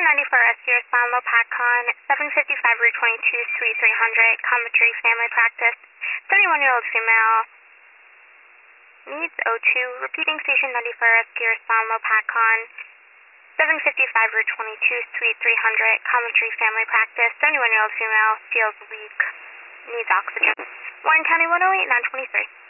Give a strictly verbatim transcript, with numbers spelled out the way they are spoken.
ninety-four Rescue Respond Lopatcon, seven fifty-five Route twenty-two, Suite three hundred, Coventry Family Practice, seventy-one-year-old female, needs O two, repeating Station ninety-four Rescue Respond Lopatcon, seven fifty-five Route twenty-two, Suite three hundred, Coventry Family Practice, seventy-one-year-old female, feels weak, needs oxygen. Warren County one oh eight, nine twenty-three.